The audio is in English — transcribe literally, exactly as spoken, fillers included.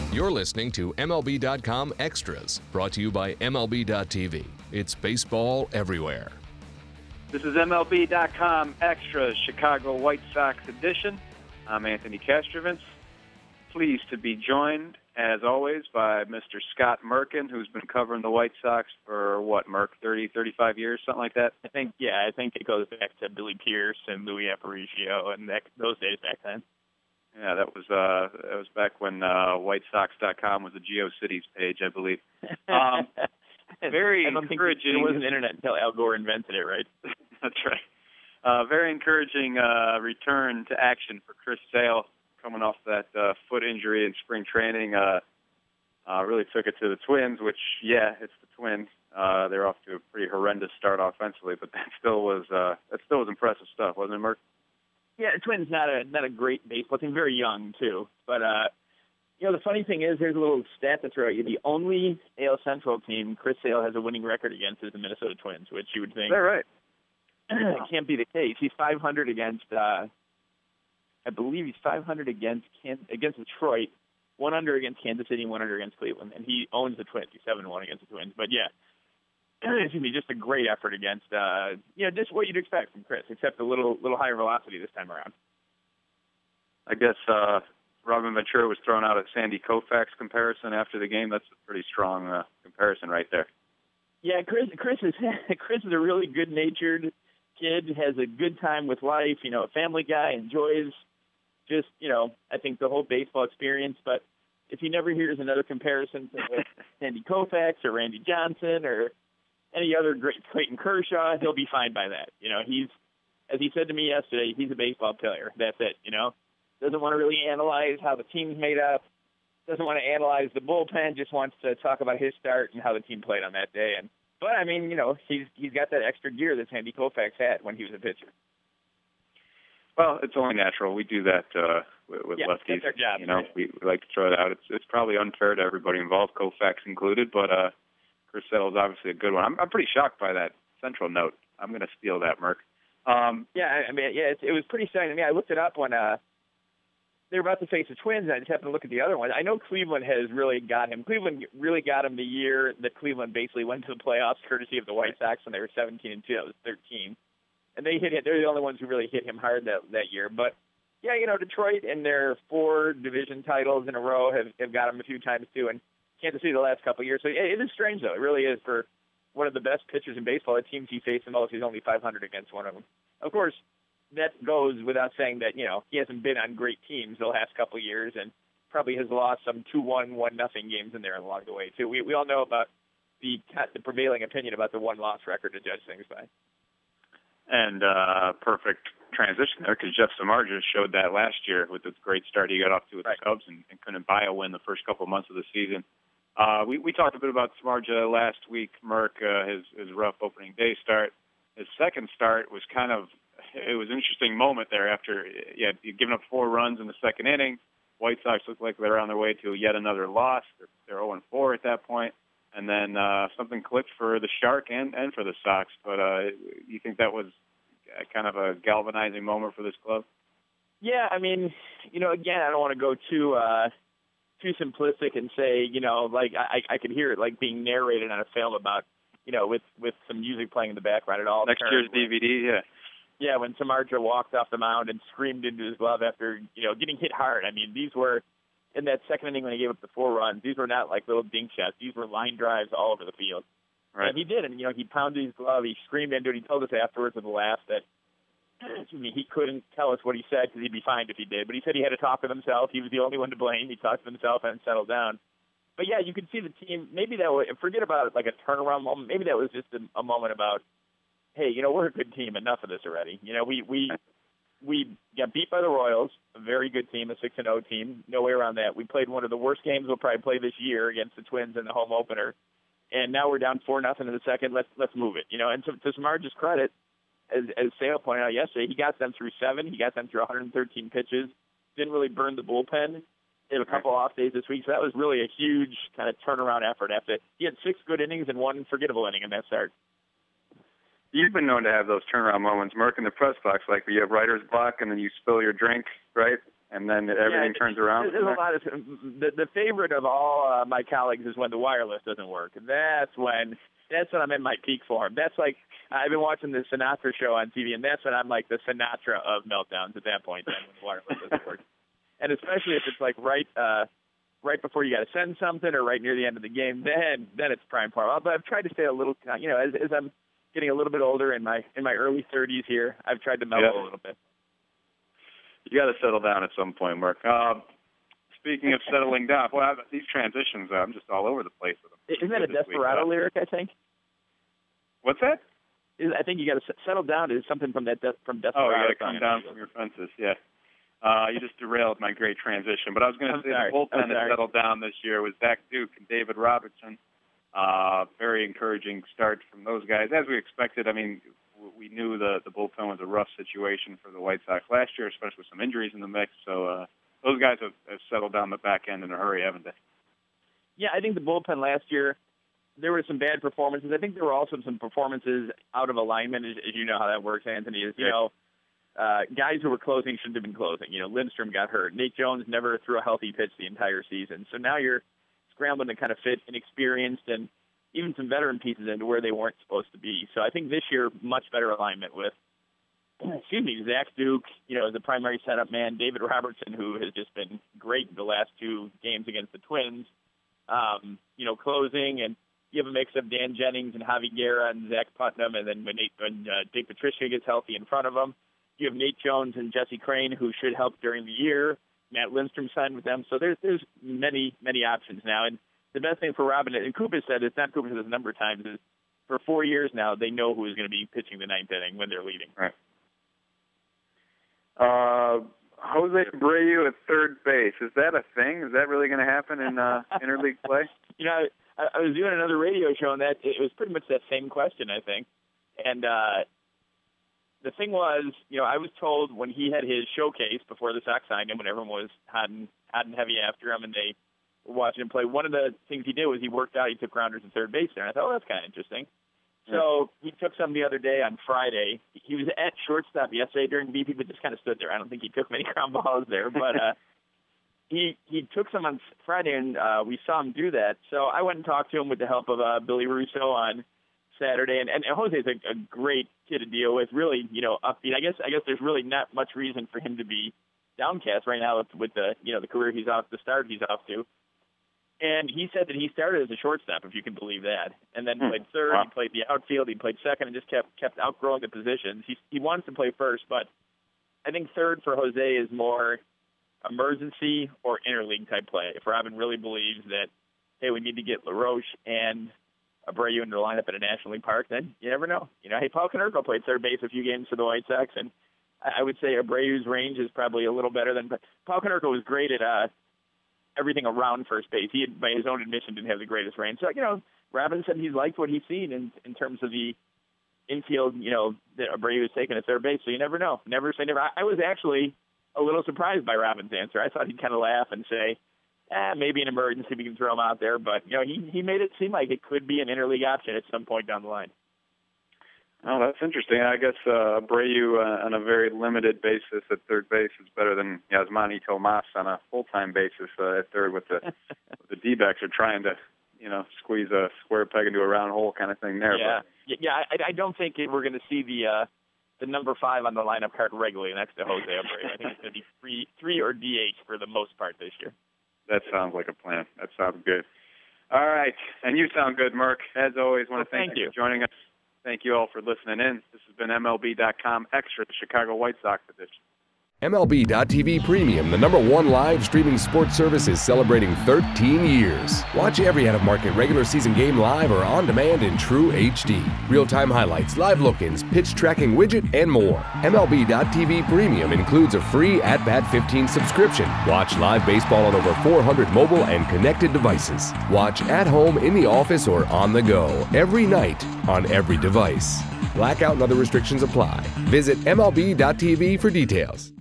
You're listening to M L B dot com Extras, brought to you by M L B dot T V. It's baseball everywhere. This is M L B dot com Extras, Chicago White Sox edition. I'm Anthony Kastrovitz. Pleased to be joined, as always, by Mister Scott Merkin, who's been covering the White Sox for, what, Merk, thirty, thirty-five years, something like that? I think, yeah, I think it goes back to Billy Pierce and Louis Aparicio and that, those days back then. Yeah, that was uh, that was back when uh, White Sox dot com was a GeoCities page, I believe. Um, very I don't encouraging. Think there wasn't internet until Al Gore invented it, right? That's right. Uh, very encouraging uh, return to action for Chris Sale, coming off that uh, foot injury in spring training. Uh, uh, really took it to the Twins, which, yeah, it's the Twins. Uh, they're off to a pretty horrendous start offensively, but that still was uh, that still was impressive stuff, wasn't it, Mark? Yeah, the Twins not a not a great baseball team, very young too. But uh, you know, the funny thing is, there's a little stat to throw at you. The only A L Central team Chris Sale has a winning record against is the Minnesota Twins, which you would think is that right? can't be the case. He's five hundred against. Uh, I believe he's five hundred against Can- against Detroit, one under against Kansas City, one under against Cleveland, and he owns the Twins. He's seven one against the Twins. But yeah. Excuse me, just a great effort against, uh, you know, just what you'd expect from Chris, except a little little higher velocity this time around. I guess uh, Robin Ventura was thrown out at Sandy Koufax comparison after the game. That's a pretty strong uh, comparison right there. Yeah, Chris Chris is Chris is a really good-natured kid, has a good time with life, you know, a family guy, enjoys just, you know, I think the whole baseball experience. But if he never hears another comparison to Sandy Koufax or Randy Johnson or any other great Clayton Kershaw, he'll be fine by that. You know, he's, as he said to me yesterday, he's a baseball player. That's it, you know. Doesn't want to really analyze how the team's made up. Doesn't want to analyze the bullpen. Just wants to talk about his start and how the team played on that day. And but I mean, you know, he's he's got that extra gear that Sandy Koufax had when he was a pitcher. Well, it's only natural. We do that uh, with, with yeah, lefties. That's our job, you know, right? we, we like to throw it out. It's it's probably unfair to everybody involved, Koufax included, but. uh Chris Sale is obviously a good one. I'm, I'm pretty shocked by that Central note. I'm going to steal that, Merk. Um, yeah, I mean, yeah, it, it was pretty stunning to me. I looked it up when uh, they were about to face the Twins, and I just happened to look at the other one. I know Cleveland has really got him. Cleveland really got him the year that Cleveland basically went to the playoffs, courtesy of the White Sox when they were seventeen and two. That was thirteen, and they hit it. They're the only ones who really hit him hard that that year. But yeah, you know, Detroit and their four division titles in a row have, have got him a few times too, and Kansas City the last couple of years. So yeah, it is strange, though. It really is for one of the best pitchers in baseball. The teams he faced the most, he's only five hundred against one of them. Of course, that goes without saying that, you know, he hasn't been on great teams the last couple of years and probably has lost some two one, one nothing games in there along the way, too. We we all know about the, the prevailing opinion about the one-loss record to judge things by. And uh, perfect transition there because Jeff Samardzija showed that last year with the great start he got off to with right. the Cubs and, and couldn't buy a win the first couple of months of the season. Uh, we, we talked a bit about Samardzija last week, Merk, uh, his, his rough opening day start. His second start was kind of, it was an interesting moment there after, yeah, he'd given up four runs in the second inning. White Sox looked like they were on their way to yet another loss. They're, they're oh and four at that point. And then uh, something clicked for the Shark and, and for the Sox. But uh, you think that was kind of a galvanizing moment for this club? Yeah, I mean, you know, again, I don't want to go too uh, too simplistic and say, you know, like I, I could hear it like being narrated on a film about, you know, with, with some music playing in the background. It all next year's D V D, yeah. Yeah, when Samardzija walked off the mound and screamed into his glove after, you know, getting hit hard. I mean, these were, in that second inning when he gave up the four runs, these were not like little dink shots. These were line drives all over the field. Right. And he did, and, you know, he pounded his glove. He screamed into it. He told us afterwards with a laugh that, excuse me, he couldn't tell us what he said because he'd be fined if he did. But he said he had to talk with himself. He was the only one to blame. He talked to himself and settled down. But, yeah, you could see the team. Maybe that was, forget about like a turnaround moment. Maybe that was just a, a moment about, hey, you know, we're a good team. Enough of this already. You know, we we we got beat by the Royals, a very good team, a six and oh team. No way around that. We played one of the worst games we'll probably play this year against the Twins in the home opener. And now we're down four nothing in the second. Let's let's move it. You know, and to, to Samardzija's credit, as as Sale pointed out yesterday, he got them through seven. He got them through one hundred thirteen pitches. Didn't really burn the bullpen. He had a couple off days this week, so that was really a huge kind of turnaround effort. After he had six good innings and one forgettable inning in that start. You've been known to have those turnaround moments, Merk, in the press box, like where you have writer's block and then you spill your drink, right? and then everything yeah, turns around. There's a lot of the, the favorite of all uh, my colleagues is when the wireless doesn't work. That's when that's when I'm in my peak form. That's like I've been watching the Sinatra show on T V, and that's when I'm like the Sinatra of meltdowns at that point. Then when the wireless doesn't work, and especially if it's like right uh, right before you got to send something or right near the end of the game, then then it's prime form. But I've tried to stay a little, you know, as, as I'm getting a little bit older in my in my early thirties here, I've tried to mellow yeah. a little bit. You got to settle down at some point, Mark. Uh, speaking of settling down, well, these transitions, uh, I'm just all over the place with them. Isn't that a Desperado week, uh, lyric, I think? What's that? I think you got to settle down is something from that de- from Desperado. Oh, you got to come down from your fences, yeah. Uh, you just derailed my great transition. But I was going to say sorry. the bullpen that settled down this year was Zach Duke and David Robertson. Uh, very encouraging start from those guys, as we expected. I mean, we knew the the bullpen was a rough situation for the White Sox last year, especially with some injuries in the mix. So uh, those guys have, have settled down the back end in a hurry, haven't they? Yeah, I think the bullpen last year, there were some bad performances. I think there were also some performances out of alignment, as, as you know how that works, Anthony. Is you yeah. know, uh, guys who were closing shouldn't have been closing. You know, Lindstrom got hurt. Nate Jones never threw a healthy pitch the entire season. So now you're scrambling to kind of fit inexperienced and even some veteran pieces into where they weren't supposed to be. So I think this year, much better alignment with, excuse me, Zach Duke, you know, as a primary setup man, David Robertson, who has just been great the last two games against the Twins, um, you know, closing, and you have a mix of Dan Jennings and Javi Guerra and Zach Putnam, and then when, Nate, when uh, Dave Patricia gets healthy in front of them, you have Nate Jones and Jesse Crane, who should help during the year. Matt Lindstrom signed with them. So there's there's many, many options now. And the best thing for Robin, and Cooper said, it's not Cooper said this a number of times, is for four years now, they know who is going to be pitching the ninth inning when they're leading. Right. Uh, Jose Abreu at third base. Is that a thing? Is that really going to happen in uh, interleague play? You know, I, I was doing another radio show, and that it was pretty much that same question, I think. And uh, the thing was, you know, I was told when he had his showcase before the Sox signed him, when everyone was hot and, hot and heavy after him, and they watching him play, one of the things he did was he worked out, he took grounders at third base there, and I thought, oh, that's kind of interesting. Yeah. So he took some the other day on Friday. He was at shortstop yesterday during B P, but just kind of stood there. I don't think he took many ground balls there, but uh, he he took some on Friday, and uh, we saw him do that. So I went and talked to him with the help of uh, Billy Russo on Saturday, and, and Jose's a, a great kid to deal with, really, you know, upbeat. I guess I guess there's really not much reason for him to be downcast right now with, with the, you know, the career he's off, the start he's off to. And he said that he started as a shortstop, if you can believe that, and then hmm. played third, wow. he played the outfield, he played second, and just kept kept outgrowing the positions. He he wants to play first, but I think third for Jose is more emergency or interleague type play. If Robin really believes that, hey, we need to get LaRoche and Abreu into the lineup at a National League park, then you never know. You know, hey, Paul Konerko played third base a few games for the White Sox, and I would say Abreu's range is probably a little better than. But Paul Konerko was great at uh. everything around first base. He, had, by his own admission, didn't have the greatest range. So, you know, Robin said he's liked what he's seen in, in terms of the infield, you know, that Abreu was taking at third base. So you never know. Never say never. I, I was actually a little surprised by Robin's answer. I thought he'd kind of laugh and say, eh, maybe an emergency, we can throw him out there. But, you know, he, he made it seem like it could be an interleague option at some point down the line. Oh, that's interesting. I guess uh, Abreu uh, on a very limited basis at third base is better than Yasmani Tomas on a full-time basis uh, at third. With the with the D-backs are trying to, you know, squeeze a square peg into a round hole kind of thing there. Yeah, but. yeah. I, I don't think we're going to see the uh, the number five on the lineup card regularly next to Jose Abreu. I think it's going to be three, three or D H for the most part this year. That sounds like a plan. That sounds good. All right, and you sound good, Mark. As always, want to well, thank, thank you you for joining us. Thank you all for listening in. This has been M L B dot com Extra, the Chicago White Sox edition. M L B dot T V Premium, the number one live streaming sports service, is celebrating thirteen years. Watch every out-of-market regular season game live or on demand in true H D. Real-time highlights, live look-ins, pitch tracking widget, and more. M L B dot T V Premium includes a free At Bat fifteen subscription. Watch live baseball on over four hundred mobile and connected devices. Watch at home, in the office, or on the go, every night, on every device. Blackout and other restrictions apply. Visit M L B dot T V for details.